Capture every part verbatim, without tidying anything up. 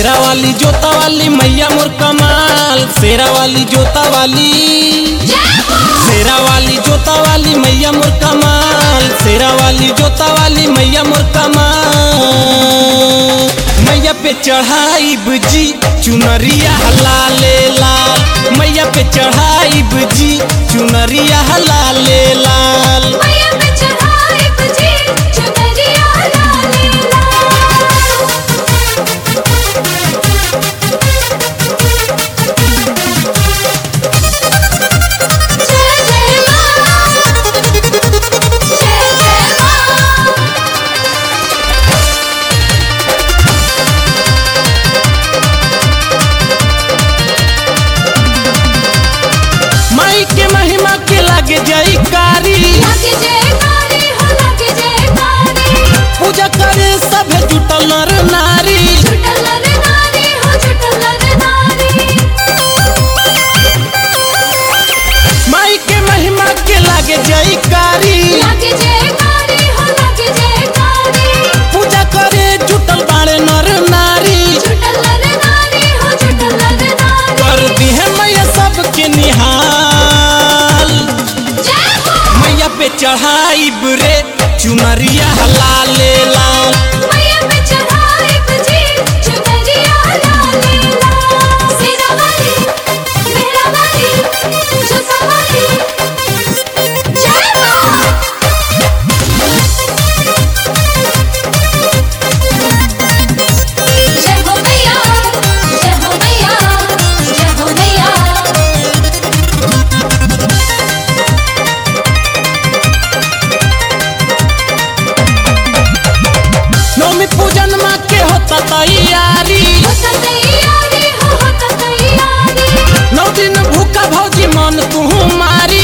शेरा वाली जोता वाली मैया मोर कमाल, शेरा वाली जोता वाली, शेरा वाली जोता वाली मैया मोर कमाल, शेरा वाली जोता वाली मैया मोर कमाल। मैया पे चढ़ाई बजी चुनरिया लाले लाल, मैया पे चढ़ाई बजी चुनरिया लाले लाल। माई के महिमा के लागे जयकारी, पूजा करे सब जुटल नर नारी। माई के महिमा के लागे जयकारी, पूजा करे जुटल बाड़े नर नारी। कर दी है मैया सबके निहाल, मैया पे चढ़ाई बरे चुनरिया लाले लाल। नवमी पूजन माँ के होता तैयारी, नौ दिन भूखा भौजी मन तू मारी।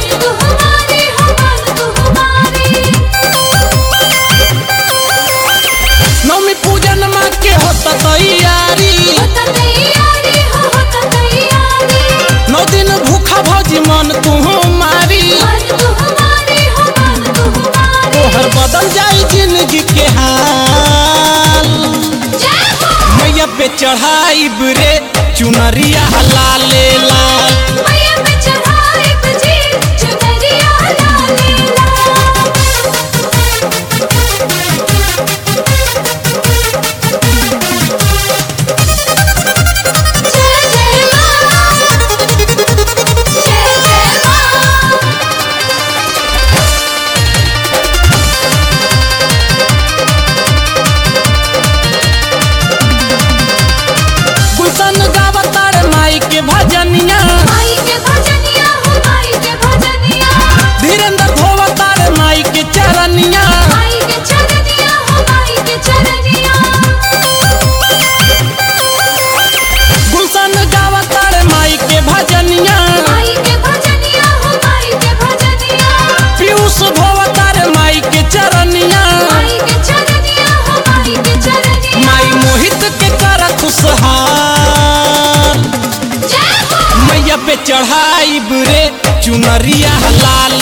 नवमी पूजन माँ के होता तैयारी, नौ दिन भूखा भौजी मन तू मारी। तोहर बदल जाई जिंदगी के हाल, मैया पे चढ़ाई बरे चुनरिया लाले लाल। गुलशन गावतार माई के भजनिया, धीरेन्द्र धोवतार माई के चरनिया। गुलशन गावतार माई के भजनिया, पीयूष धोवतार माई के चरनिया। माई मोहित के कर खुशहाल, मैया पे चढ़ाई बरे चुनरिया लाल